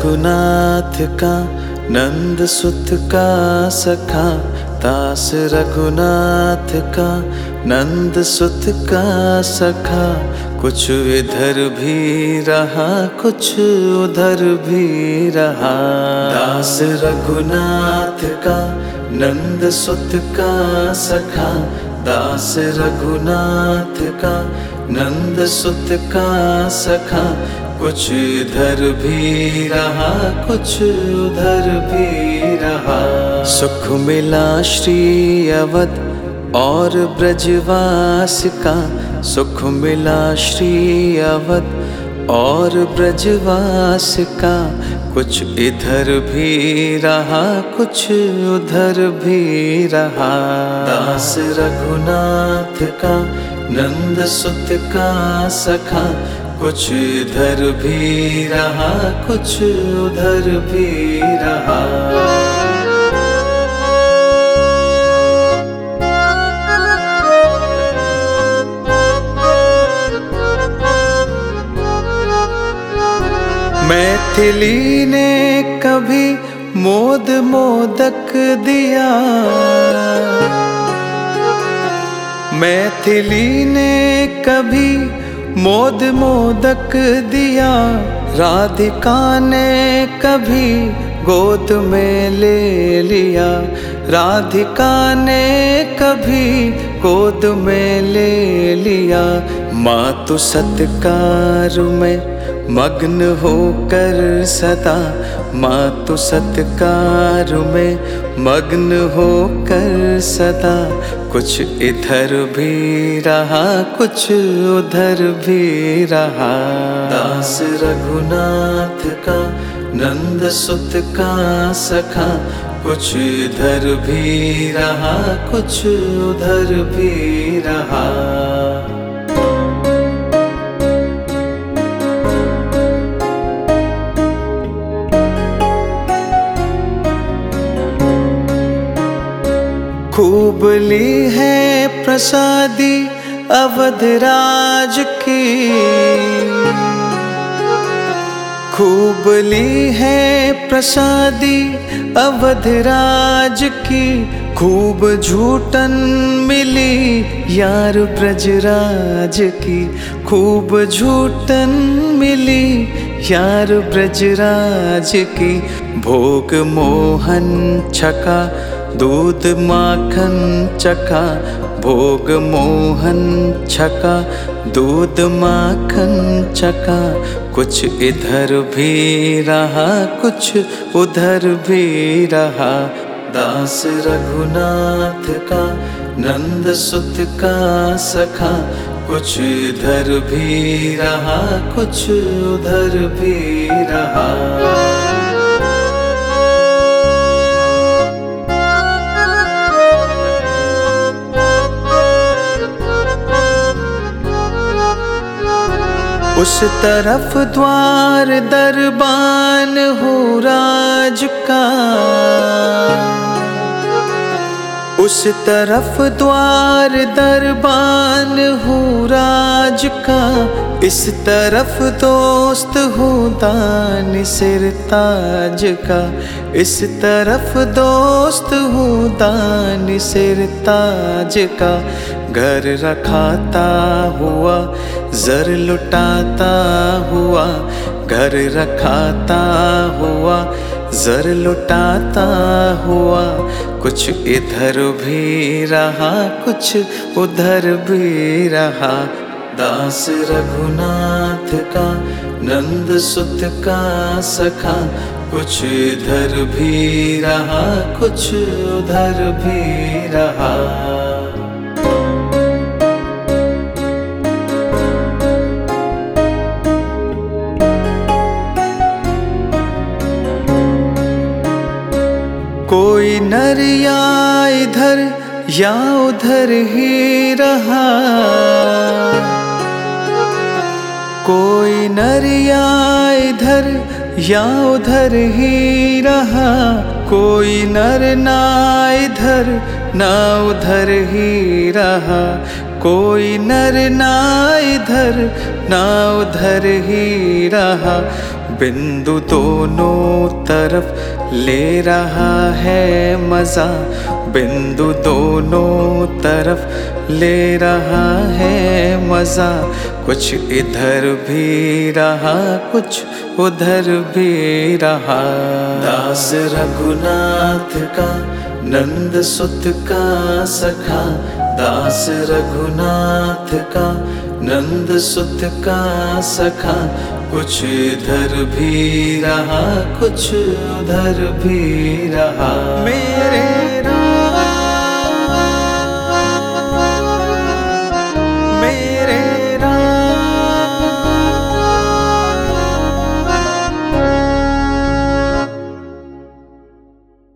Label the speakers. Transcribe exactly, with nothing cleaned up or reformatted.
Speaker 1: रघुनाथ का नंद सुत का सखा, दास रघुनाथ का नंद सुत का सखा। कुछ इधर भी रहा कुछ उधर भी रहा, दास रघुनाथ का नंद सुत का सखा, दास रघुनाथ का नंद सुत का सखा। कुछ इधर भी रहा कुछ उधर भी रहा। सुख मिला श्री अवध और ब्रजवास का, सुख मिला श्री अवध और ब्रजवास का। कुछ इधर भी रहा कुछ उधर भी रहा, दास रघुनाथ का नंद सुत का सखा। कुछ इधर भी रहा कुछ उधर भी रहा। मैथिली ने कभी मोद मोदक दिया, मैथिली ने कभी मोद मोदक दिया। राधिका ने कभी गोद में ले लिया, राधिका ने कभी गोद में ले लिया। मातु सत्कार में मग्न होकर सदा, मातु सत्कार में मग्न होकर सदा। कुछ इधर भी रहा कुछ उधर भी रहा, दास रघुनाथ का नंद सुत का सखा। कुछ इधर भी रहा कुछ उधर भी रहा। खूब ली है प्रसादी अवध राज की, खूब ली है प्रसादी अवध राज की। खूब झूठन मिली यार ब्रजराज की, खूब झूठन मिली यार ब्रजराज की। भोग मोहन छका दूध माखन चखा, भोग मोहन छका दूध माखन चखा। कुछ इधर भी रहा कुछ उधर भी रहा, दास रघुनाथ का नंद सुत का सखा। कुछ इधर भी रहा कुछ उधर भी रहा। उस तरफ द्वार दरबान हो राज का, उस तरफ द्वार दरबान हो राज का। इस तरफ दोस्त हो दान सिर ताज का, इस तरफ दोस्त हो दान सिर ताज का। घर रखाता हुआ जर लुटाता हुआ, घर रखाता हुआ जर लुटाता हुआ। कुछ इधर भी रहा कुछ उधर भी रहा, दास रघुनाथ का नंद सुत का सखा। कुछ इधर भी रहा कुछ उधर भी रहा। कोई नर या इधर या उधर ही रहा, कोई नर या इधर या उधर ही रहा। कोई नर ना इधर ना उधर ही रहा, कोई नर ना इधर ना उधर ही रहा। बिंदु दोनों तरफ ले रहा है मजा, बिंदु दोनों तरफ ले रहा है मजा। कुछ इधर भी रहा कुछ उधर भी रहा। दास रघुनाथ का नंद सुत का सखा, दास रघुनाथ का नंद सुत का सखा। कुछ इधर भी रहा कुछ उधर भी रहा। मेरे